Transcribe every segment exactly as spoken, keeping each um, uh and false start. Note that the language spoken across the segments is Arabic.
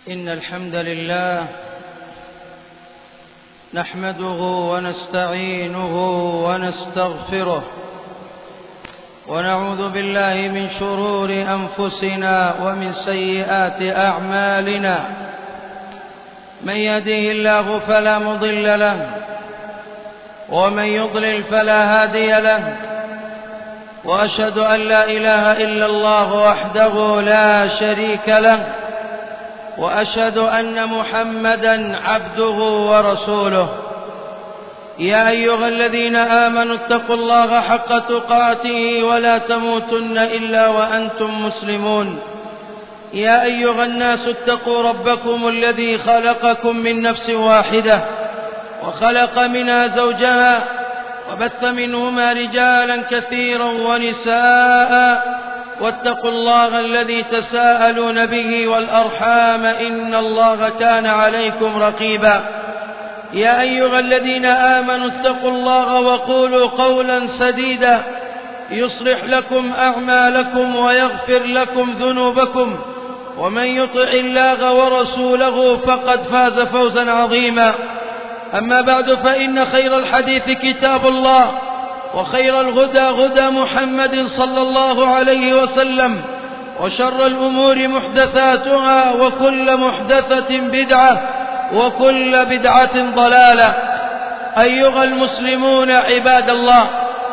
إن الحمد لله نحمده ونستعينه ونستغفره ونعوذ بالله من شرور أنفسنا ومن سيئات أعمالنا. من يهده الله فلا مضل له ومن يضلل فلا هادي له، وأشهد أن لا إله إلا الله وحده لا شريك له، وأشهد أن محمدا عبده ورسوله. يا أيها الذين آمنوا اتقوا الله حق تقاته ولا تموتن إلا وأنتم مسلمون. يا أيها الناس اتقوا ربكم الذي خلقكم من نفس واحدة وخلق منها زوجها وبث منهما رجالا كثيرا ونساء، واتقوا الله الذي تساءلون به والأرحام إن الله كان عليكم رقيبا. يا أيها الذين آمنوا اتقوا الله وقولوا قولا سديدا يصلح لكم أعمالكم ويغفر لكم ذنوبكم، ومن يطع الله ورسوله فقد فاز فوزا عظيما. أما بعد، فإن خير الحديث كتاب الله، وخير الهدى هدى محمد صلى الله عليه وسلم، وشر الأمور محدثاتها، وكل محدثة بدعة، وكل بدعة ضلالة. أيها المسلمون عباد الله،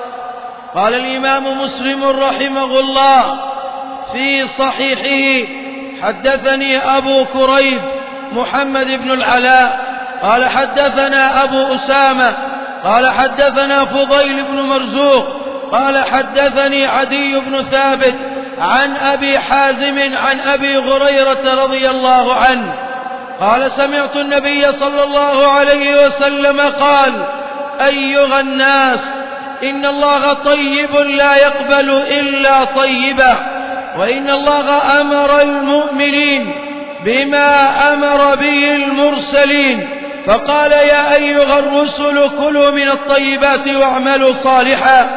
قال الإمام مسلم رحمه الله في صحيحه: حدثني أبو كريب محمد بن العلاء قال حدثنا أبو أسامة قال حدثنا فضيل بن مرزوق قال حدثني عدي بن ثابت عن أبي حازم عن أبي هريرة رضي الله عنه قال: سمعت النبي صلى الله عليه وسلم قال: أيها الناس، إن الله طيب لا يقبل إلا طيبا، وإن الله أمر المؤمنين بما أمر به المرسلين، فقال: يا أيها الرسل كلوا من الطيبات واعملوا صالحا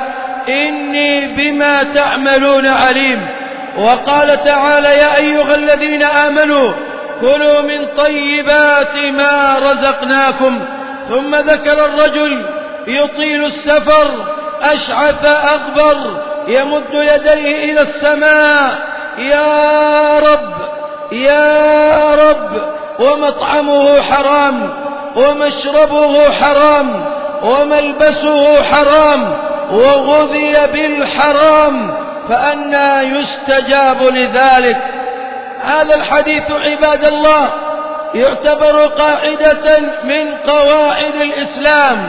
إني بما تعملون عليم. وقال تعالى: يا أيها الذين آمنوا كلوا من طيبات ما رزقناكم. ثم ذكر الرجل يطيل السفر أشعث أغبر يمد يديه إلى السماء: يا رب يا رب، ومطعمه حرام ومشربه حرام وملبسه حرام وغذي بالحرام، فأنى يستجاب لذلك؟ هذا الحديث عباد الله يعتبر قاعدة من قواعد الإسلام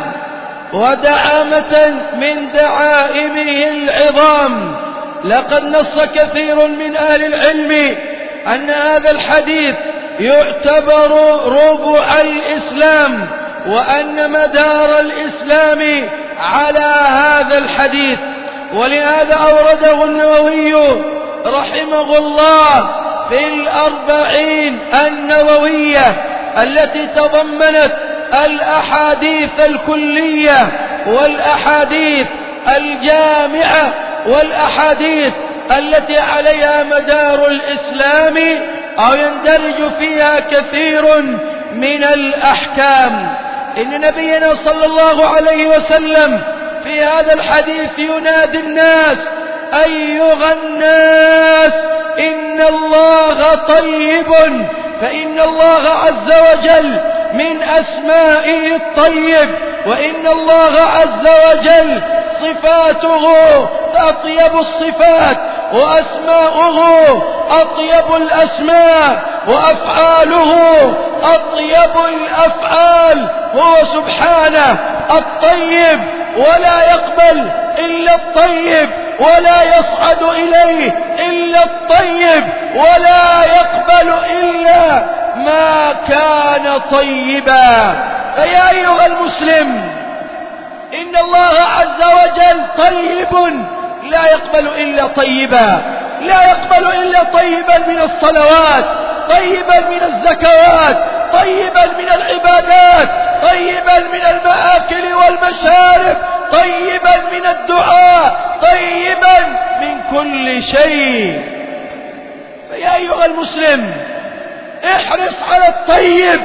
ودعامة من دعائمه العظام. لقد نص كثير من أهل العلم أن هذا الحديث يعتبر ربع الإسلام، وأن مدار الإسلام على هذا الحديث. ولهذا أورده النووي رحمه الله في الأربعين النووية التي تضمنت الأحاديث الكلية والأحاديث الجامعة والأحاديث التي عليها مدار الإسلام أو يندرج فيها كثير من الأحكام. إن نبينا صلى الله عليه وسلم في هذا الحديث ينادي الناس: أيها الناس، إن الله طيب، فإن الله عز وجل من أسمائه الطيب، وإن الله عز وجل صفاته أطيب الصفات، وأسماؤه أطيب الأسماء، وأفعاله أطيب الأفعال. هو سبحانه الطيب، ولا يقبل إلا الطيب، ولا يصعد إليه إلا الطيب، ولا يقبل إلا ما كان طيبا. فيا أيها المسلم، إن الله عز وجل طيب لا يقبل إلا طيبا، لا يقبل إلا طيبا من الصلوات، طيبا من الزكوات، طيبا من العبادات، طيبا من المآكل والمشارب، طيبا من الدعاء، طيبا من كل شيء. فيا أيها المسلم، احرص على الطيب،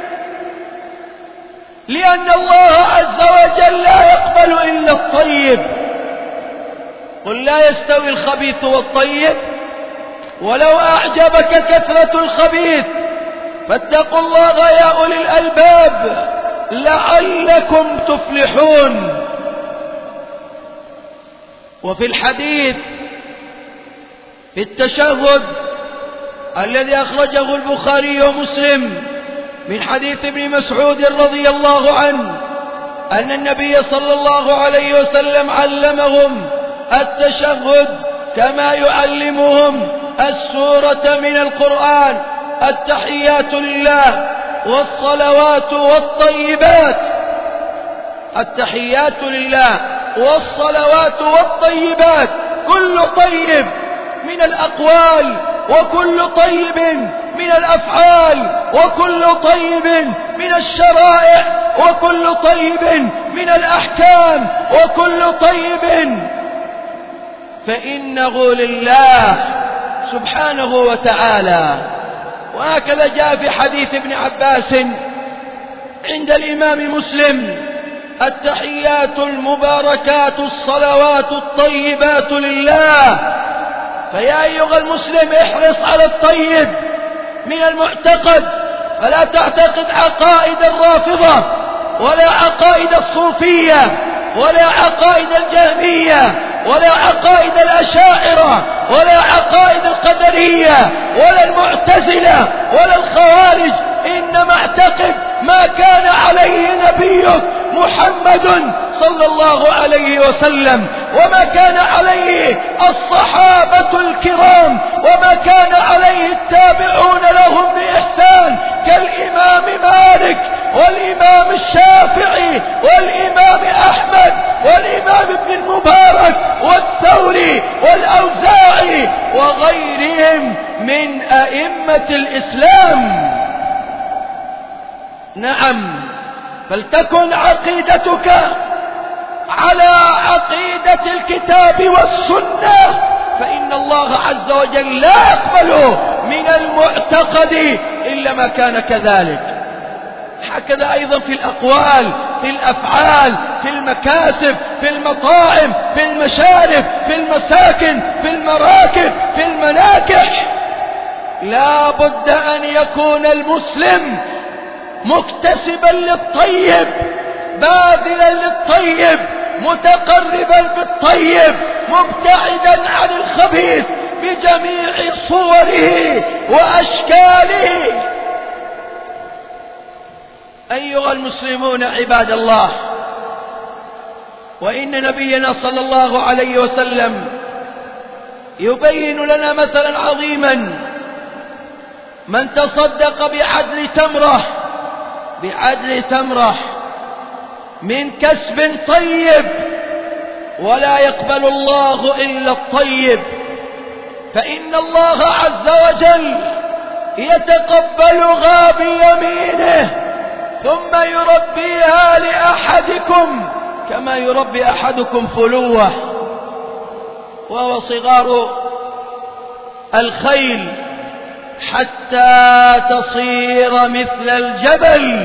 لأن الله عز وجل لا يقبل إلا الطيب. قل لا يستوي الخبيث والطيب ولو أعجبك كثرة الخبيث فاتقوا الله يا أولي الألباب لعلكم تفلحون. وفي الحديث في التشهد الذي أخرجه البخاري ومسلم من حديث ابن مسعود رضي الله عنه أن النبي صلى الله عليه وسلم علمهم التشهد كما يعلمهم السورة من القرآن: التحيات لله والصلوات والطيبات. التحيات لله والصلوات والطيبات، كل طيب من الأقوال وكل طيب من الأفعال وكل طيب من الشرائع وكل طيب من الأحكام وكل طيب فإنه لله سبحانه وتعالى. وهكذا جاء في حديث ابن عباس عند الإمام مسلم: التحيات المباركات الصلوات الطيبات لله. فيا أيها المسلم احرص على الطيب من المعتقد، فلا تعتقد عقائد الرافضة ولا عقائد الصوفية ولا عقائد الجهمية ولا عقائد الأشاعرة ولا عقائد القدرية ولا المعتزلة ولا الخوارج، إنما اعتقد ما كان عليه نبيك محمد صلى الله عليه وسلم، وما كان عليه الصحابة الكرام، وما كان عليه التابعون لهم بإحسان كالإمام مالك والإمام الشافعي والإمام أحمد والإمام ابن المبارك والثوري والأوزاعي وغيرهم من أئمة الإسلام. نعم، فلتكن عقيدتك على عقيدة الكتاب والسنة، فإن الله عز وجل لا يقبل من المعتقد إلا ما كان كذلك. هكذا أيضا في الأقوال، في الأفعال، في المكاسب، في المطاعم، في المشارف، في المساكن، في المراكب، في المناكح، لا بد أن يكون المسلم مكتسبا للطيب، باذلا للطيب، متقربا بالطيب، مبتعدا عن الخبيث بجميع صوره وأشكاله. أيها المسلمون عباد الله، وإن نبينا صلى الله عليه وسلم يبين لنا مثلا عظيما: من تصدق بعدل تمرة بعدل تمرة من كسب طيب ولا يقبل الله إلا الطيب، فإن الله عز وجل يتقبلها بيمينه ثم يربيها لأحدكم كما يربي أحدكم فلوة، وهو صغار الخيل حتى تصير مثل الجبل.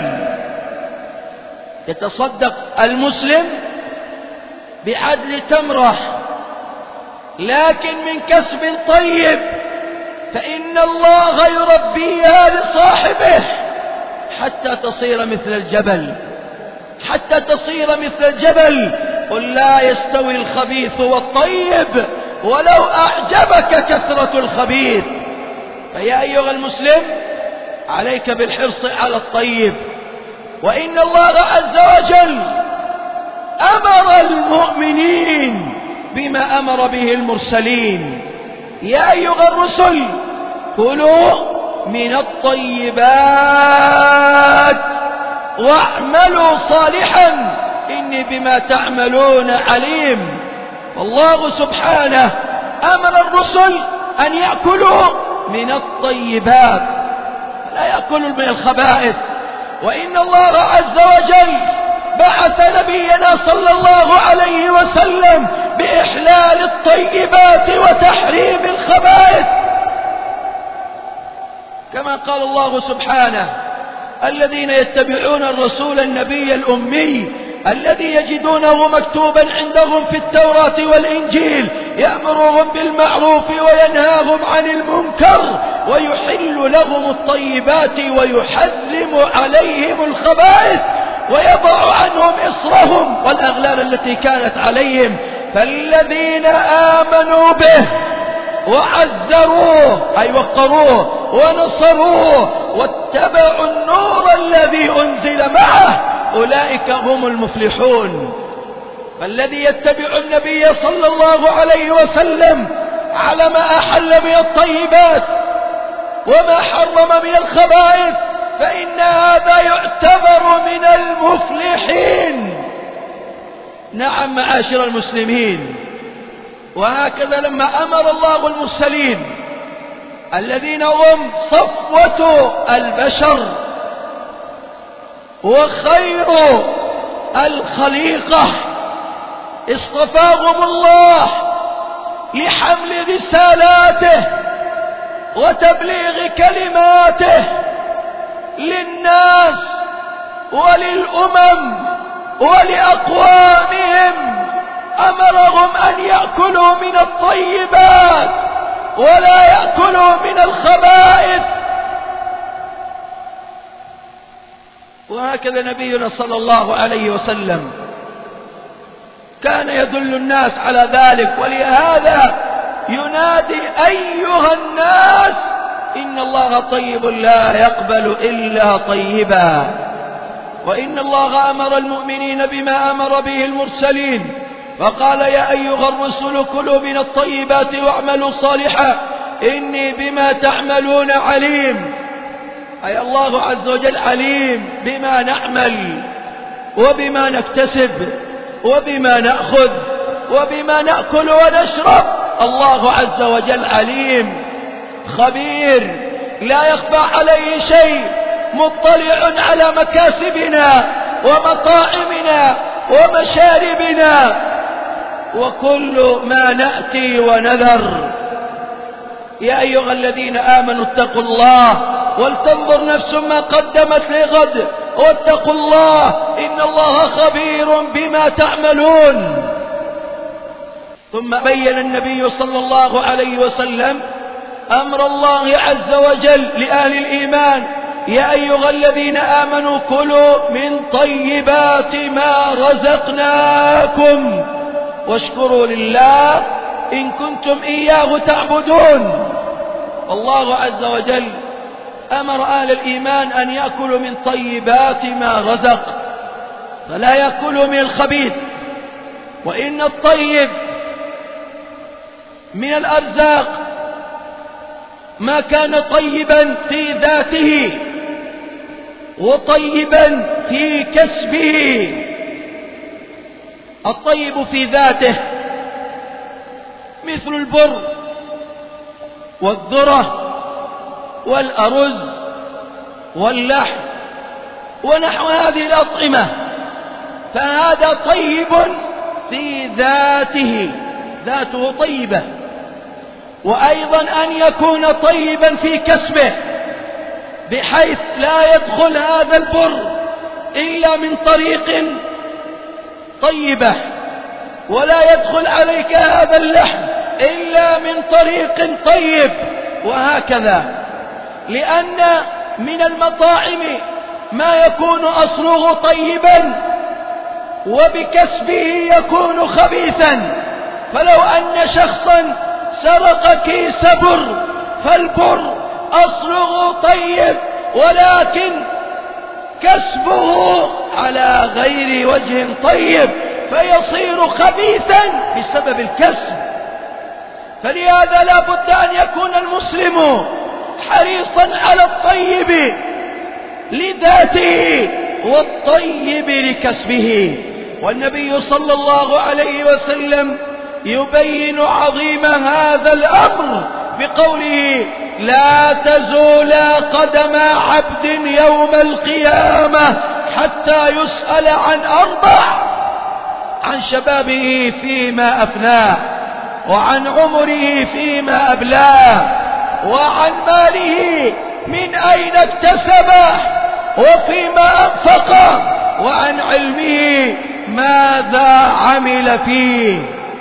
يتصدق المسلم بعدل تمرة لكن من كسب طيب، فإن الله يربيها لصاحبه حتى تصير مثل الجبل، حتى تصير مثل الجبل. قل لا يستوي الخبيث والطيب ولو أعجبك كثرة الخبيث. فيا أيها المسلم عليك بالحرص على الطيب، وإن الله عز وجل أمر المؤمنين بما أمر به المرسلين: يا أيها الرسل كلوا من الطيبات واعملوا صالحا إني بما تعملون عليم. والله سبحانه أمر الرسل أن يأكلوا من الطيبات، لا يأكلوا من الخبائث. وإن الله عز وجل بعث نبينا صلى الله عليه وسلم بإحلال الطيبات وتحريم الخبائث، كما قال الله سبحانه: الذين يتبعون الرسول النبي الأمي الذي يجدونه مكتوبا عندهم في التوراة والإنجيل يأمرهم بالمعروف وينهاهم عن المنكر ويحل لهم الطيبات ويحرم عليهم الخبائث ويضع عنهم إصرهم والأغلال التي كانت عليهم. فالذين آمنوا به وعزروه أي وقروه ونصروه واتبعوا النور الذي أنزل معه أولئك هم المفلحون. فالذي يتبع النبي صلى الله عليه وسلم على ما أحل من الطيبات وما حرم من الخبائث فإن هذا يعتبر من المفلحين. نعم معاشر المسلمين، وهكذا لما أمر الله المرسلين الذين هم صفوة البشر وخير الخليقة اصطفاهم الله لحمل رسالاته وتبليغ كلماته للناس وللأمم ولأقوامهم، أمرهم أن يأكلوا من الطيبات ولا يأكلوا من الخبائث. وهكذا نبينا صلى الله عليه وسلم كان يدل الناس على ذلك، ولهذا ينادي: أيها الناس إن الله طيب لا يقبل إلا طيبا. وإن الله أمر المؤمنين بما أمر به المرسلين فقال: يا أيها الرسل كلوا من الطيبات واعملوا صالحا إني بما تعملون عليم. أي الله عز وجل عليم بما نعمل وبما نكتسب وبما نأخذ وبما نأكل ونشرب. الله عز وجل عليم خبير لا يخفى عليه شيء، مطلع على مكاسبنا ومطاعمنا ومشاربنا وكل ما نأتي ونذر. يا أيها الذين آمنوا اتقوا الله ولتنظر نفس ما قدمت لغد واتقوا الله إن الله خبير بما تعملون. ثم بين النبي صلى الله عليه وسلم أمر الله عز وجل لأهل الإيمان: يا أيها الذين آمنوا كلوا من طيبات ما رزقناكم واشكروا لله إن كنتم إياه تعبدون. الله عز وجل أمر أهل الإيمان أن يأكلوا من طيبات ما رزق فلا يأكلوا من الخبيث. وإن الطيب من الأرزاق ما كان طيبا في ذاته وطيبا في كسبه. الطيب في ذاته مثل البر والذرة والأرز واللحم ونحو هذه الأطعمة، فهذا طيب في ذاته، ذاته طيبة. وأيضا أن يكون طيبا في كسبه بحيث لا يدخل هذا البر إلا من طريق طيبة ولا يدخل عليك هذا اللحم إلا من طريق طيب، وهكذا. لأن من المطاعم ما يكون أصله طيبا وبكسبه يكون خبيثا. فلو أن شخصا سرق كيس بر فالبر أصله طيب ولكن كسبه على غير وجه طيب فيصير خبيثا بسبب الكسب. فلهذا لا بد أن يكون المسلم حريصا على الطيب لذاته والطيب لكسبه. والنبي صلى الله عليه وسلم يبين عظيم هذا الأمر بقوله: لا تزول قدم عبد يوم القيامة حتى يسأل عن أربع: عن شبابه فيما أفناه، وعن عمره فيما أبلاه، وعن ماله من أين اكتسبه وفيما أنفقه، وعن علمه ماذا عمل فيه.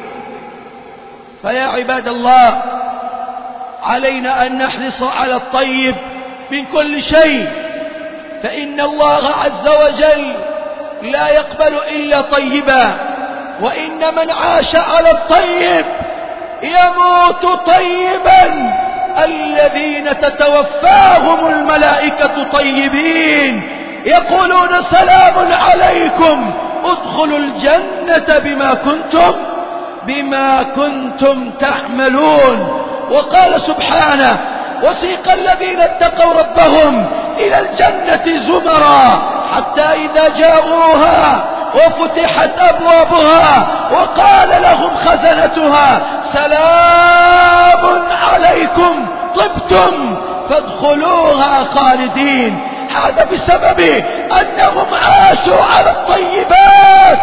فيا عباد الله، علينا أن نحرص على الطيب من كل شيء، فإن الله عز وجل لا يقبل إلا طيبا، وإن من عاش على الطيب يموت طيبا. الذين تتوفاهم الملائكة طيبين يقولون سلام عليكم ادخلوا الجنة بما كنتم بما كنتم تعملون. وقال سبحانه وسيق الذين اتقوا ربهم إلى الجنة زمرا حتى إذا جاءوها وفتحت أبوابها وقال لهم خزنتها سلام عليكم طبتم فادخلوها خالدين. هذا بسبب أنهم عاشوا على الطيبات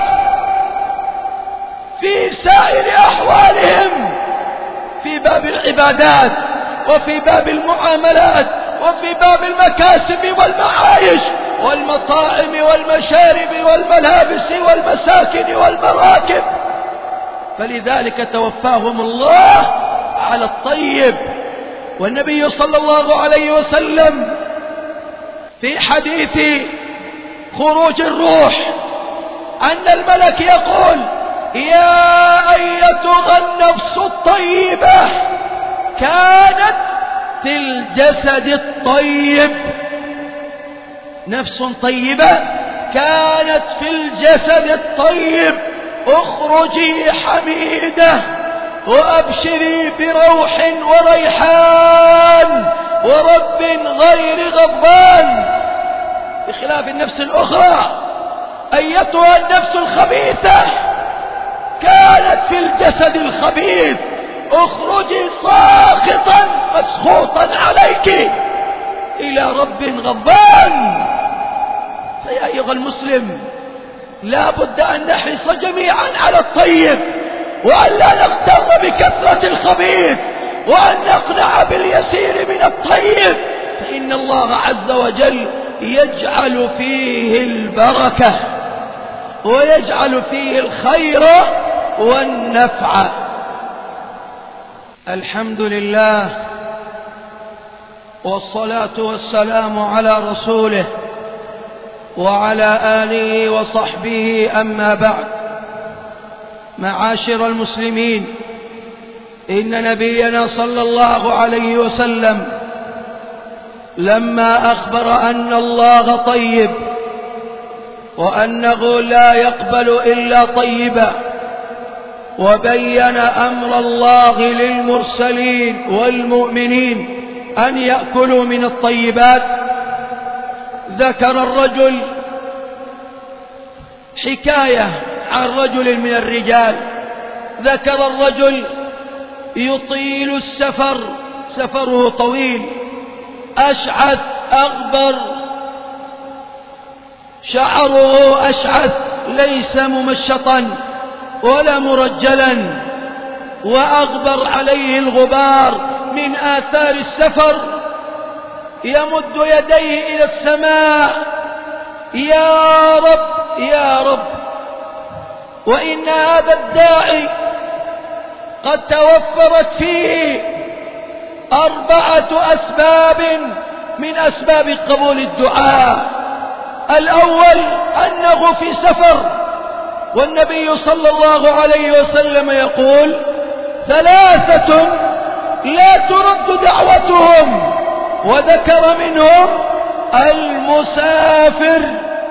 في سائر أحوالهم، في باب العبادات وفي باب المعاملات وفي باب المكاسب والمعايش والمطاعم والمشارب والملابس والمساكن والمراكب. فلذلك توفاهم الله على الطيب. والنبي صلى الله عليه وسلم في حديث خروج الروح أن الملك يقول يا أيتها النفس الطيبة كانت في الجسد الطيب، نفس طيبة كانت في الجسد الطيب اخرجي حميدة وأبشري بروح وريحان ورب غير غضبان، بخلاف النفس الأخرى أيتها النفس الخبيثة كانت في الجسد الخبيث اخرجي ساخطا مسخوطا عليك إلى رب غضبان. فيا أيها المسلم، لا بد أن نحرص جميعا على الطيب، وأن لا نغتر بكثرة الخبيث، وأن نقنع باليسير من الطيب، فإن الله عز وجل يجعل فيه البركة ويجعل فيه الخير والنفع. الحمد لله والصلاة والسلام على رسوله وعلى آله وصحبه، أما بعد. معاشر المسلمين، إن نبينا صلى الله عليه وسلم لما أخبر أن الله طيب وأنه لا يقبل إلا طيبا، وبين أمر الله للمرسلين والمؤمنين أن يأكلوا من الطيبات، ذكر الرجل حكاية عن رجل من الرجال. ذكر الرجل يطيل السفر، سفره طويل، أشعث أغبر، شعره أشعث ليس ممشطا ولا مرجلا، وأغبر عليه الغبار من آثار السفر. يمد يديه إلى السماء يا رب يا رب، وإن هذا الداعي قد توفرت فيه أربعة أسباب من أسباب قبول الدعاء. الأول أنه في سفر، والنبي صلى الله عليه وسلم يقول ثلاثة لا ترد دعوتهم، وذكر منهم المسافر.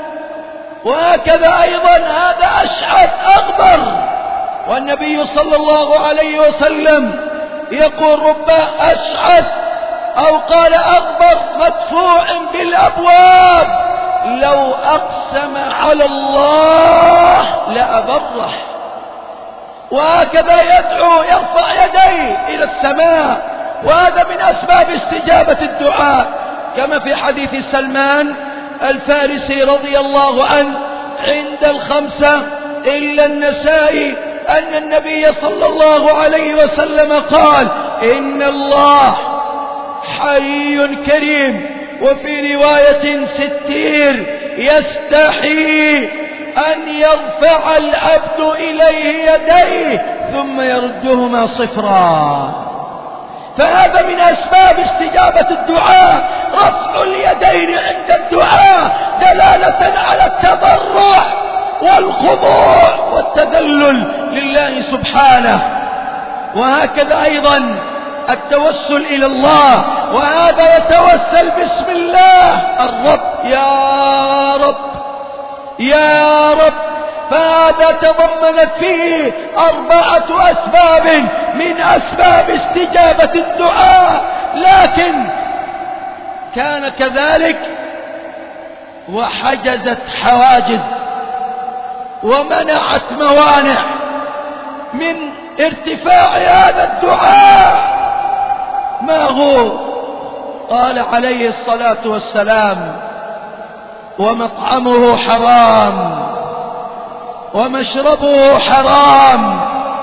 وهكذا أيضا هذا أشعث أغبر، والنبي صلى الله عليه وسلم يقول رب أشعث أو قال أغبر مدفوع بالأبواب لو أقسم على الله لأبره. وهكذا يدعو يرفع يديه إلى السماء، وهذا من أسباب استجابة الدعاء، كما في حديث سلمان الفارسي رضي الله عنه عند الخمسة إلا النسائي أن النبي صلى الله عليه وسلم قال إن الله حي كريم وفي رواية ستير يستحي أن يرفع العبد إليه يديه ثم يردهما صفرا. فهذا من أسباب استجابة الدعاء، رفع اليدين عند الدعاء دلالة على التضرع والخضوع والتذلل لله سبحانه. وهكذا أيضا التوسل إلى الله، وهذا يتوسل باسم الله الرب، يا رب يا رب. فهذا تضمنت فيه أربعة أسباب من أسباب استجابة الدعاء، لكن كان كذلك وحجزت حواجز ومنعت موانع من ارتفاع هذا الدعاء. ما هو؟ قال عليه الصلاة والسلام: ومطعمه حرام ومشربه حرام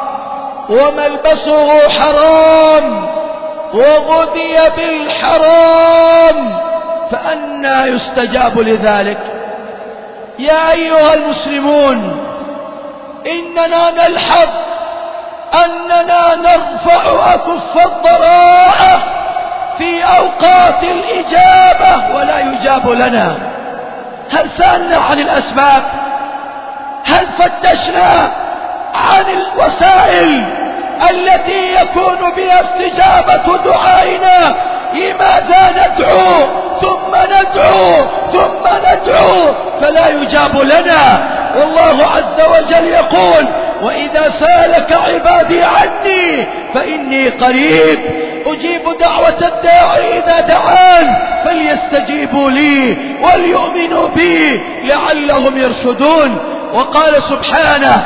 وملبسه حرام وغذي بالحرام، فأنى يستجاب لذلك؟ يا أيها المسلمون، إننا نلحظ أننا نرفع أكف الضراعة في أوقات الإجابة ولا يجاب لنا. هل سألنا عن الأسباب؟ هل فتشنا عن الوسائل التي يكون بها استجابة دعائنا؟ لماذا ندعو ثم ندعو ثم ندعو فلا يجاب لنا؟ والله عز وجل يقول: وإذا سالك عبادي عني فإني قريب أجيب دعوة الداعي إذا دعان فليستجيبوا لي وليؤمنوا بي لعلهم يرشدون. وقال سبحانه: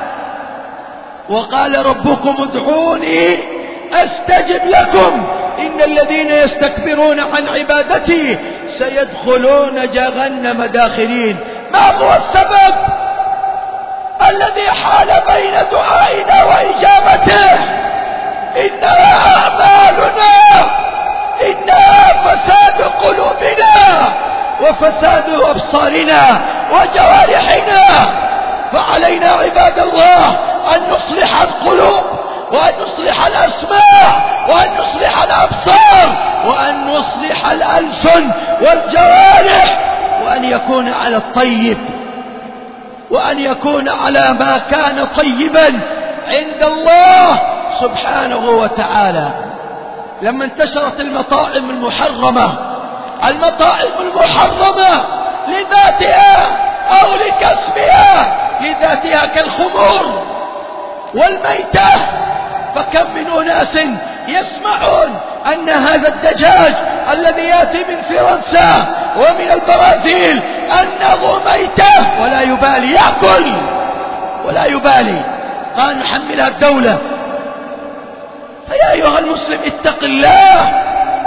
وقال ربكم ادعوني أستجب لكم إن الذين يستكبرون عن عبادتي سيدخلون جهنم داخلين. ما هو السبب الذي حال بين دعائنا وإجابته؟ إنها أعمالنا، إنها فساد قلوبنا وفساد أبصارنا وجوارحنا. فعلينا عباد الله أن نصلح القلوب وأن نصلح الأسماع وأن نصلح الأبصار وأن نصلح الألسن والجوارح، وأن يكون على الطيب، وأن يكون على ما كان طيبا عند الله سبحانه وتعالى. لما انتشرت المطاعم المحرمة المطاعم المحرمة لذاتها أو لكسبها لذاتها كالخمور والميتة، فكم من أناس يسمعون أن هذا الدجاج الذي يأتي من فرنسا ومن البرازيل أنه ميتة ولا يبالي، يأكل ولا يبالي، قال نحملها الدولة. فيا أيها المسلم اتق الله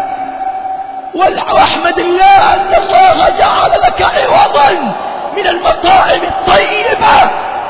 واحمد الله أن الله جعل لك عوضا من المطاعم الطيبة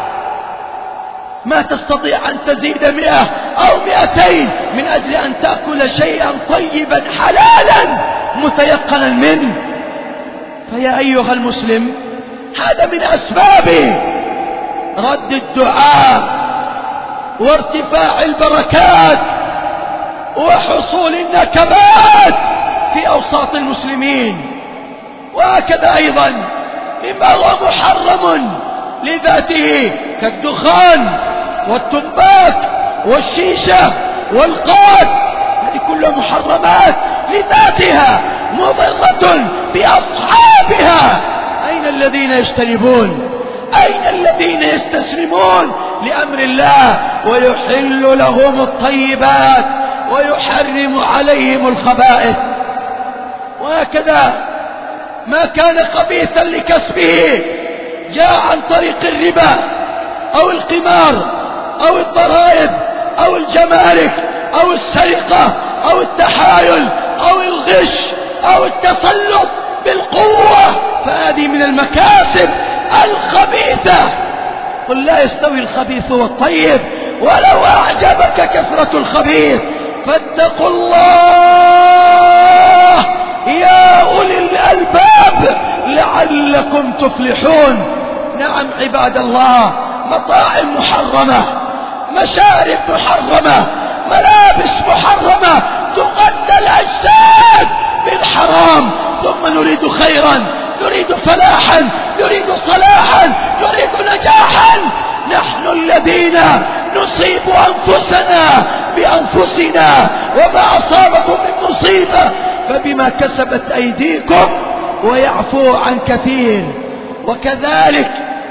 ما تستطيع أن تزيد مئة أو مئتين من أجل أن تأكل شيئا طيبا حلالا متيقنا منه. فيا أيها المسلم، هذا من أسباب رد الدعاء وارتفاع البركات وحصول النكبات في أوساط المسلمين. وهكذا أيضا مما هو محرم لذاته كالدخان والتنباك والشيشة والقاد، هذه كلها محرمات لذاتها مضرة بأصحابها. أين الذين يجتنبون؟ أين الذين يستسلمون لأمر الله ويحل لهم الطيبات ويحرم عليهم الخبائث؟ وهكذا ما كان خبيثا لكسبه جاء عن طريق الربا أو القمار أو الضرائب أو الجمارك أو السرقة أو التحايل أو الغش أو التسلط بالقوة، فهذه من المكاسب الخبيثة. قل لا يستوي الخبيث والطيب ولو أعجبك كثرة الخبيث، فاتقوا الله يا أولي الألباب لعلكم تفلحون. نعم عباد الله، مطاعم محرمة، مشارب محرمة، ملابس محرمة، تغذى الأجساد بالحرام، ثم نريد خيرا، نريد فلاحا، نريد صلاحا، نريد نجاحا. نحن الذين نصيب أنفسنا بأنفسنا، وما أصابكم من مصيبة فبما كسبت أيديكم ويعفو عن كثير. وكذلك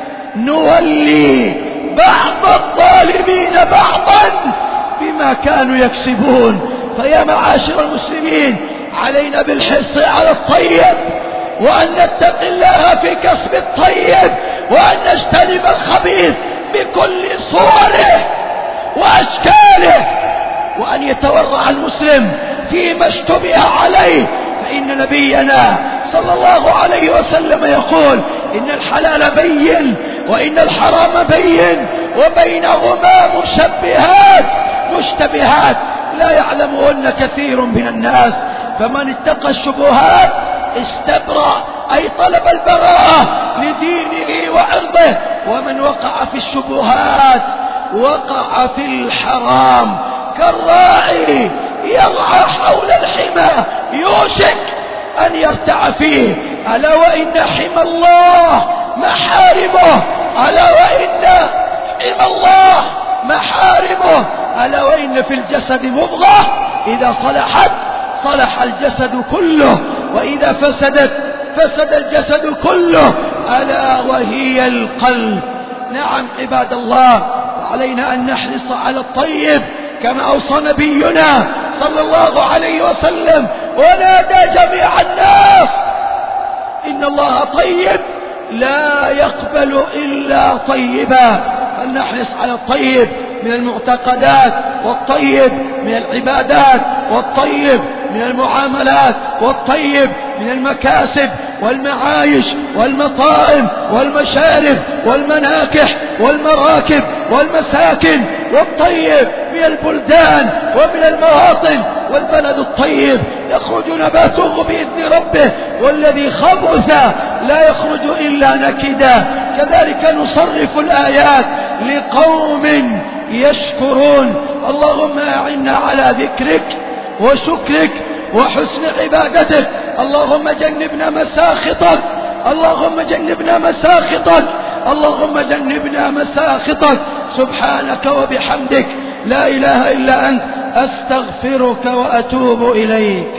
نولي بعض الظالمين بعضا بما كانوا يكسبون. فيا معاشر المسلمين، علينا بالحرص على الطيب، وأن نتقي الله في كسب الطيب، وأن نجتنب الخبيث بكل صوره وأشكاله، وأن يتورع المسلم فيما اشتبه عليه، فإن نبينا صلى الله عليه وسلم يقول إن الحلال بين وإن الحرام بين وبينهما مشبهات مشتبهات لا يعلمهن كثير من الناس. فمن اتقى الشبهات استبرأ، أي طلب البراءة لدينه وعرضه. ومن وقع في الشبهات وقع في الحرام كالراعي يرعى حول الحمى يوشك أن يرتع فيه. ألا وإن حمى الله محارمه، ألا وإن حمى الله محارمه، ألا وإن في الجسد مضغة إذا صلحت صلح الجسد كله، وإذا فسدت فسد الجسد كله، ألا وهي القلب. نعم عباد الله، علينا أن نحرص على الطيب كما أوصى نبينا صلى الله عليه وسلم ونادى جميع الناس إن الله طيب لا يقبل إلا طيبا. فلنحرص على الطيب من المعتقدات، والطيب من العبادات، والطيب من المعاملات، والطيب من المكاسب والمعايش والمطاعم والمشارب والمناكح والمراكب والمساكن، والطيب من البلدان ومن المواطن. والبلد الطيب يخرج نباته بإذن ربه، والذي خبث لا يخرج إلا نكدا. كذلك نصرف الآيات لقوم يشكرون. اللهم أعنا على ذكرك وشكرك وحسن عبادتك. اللهم جنبنا مساخطك، اللهم جنبنا مساخطك، اللهم جنبنا مساخطك. سبحانك وبحمدك، لا إله إلا أنت، أستغفرك وأتوب إليك.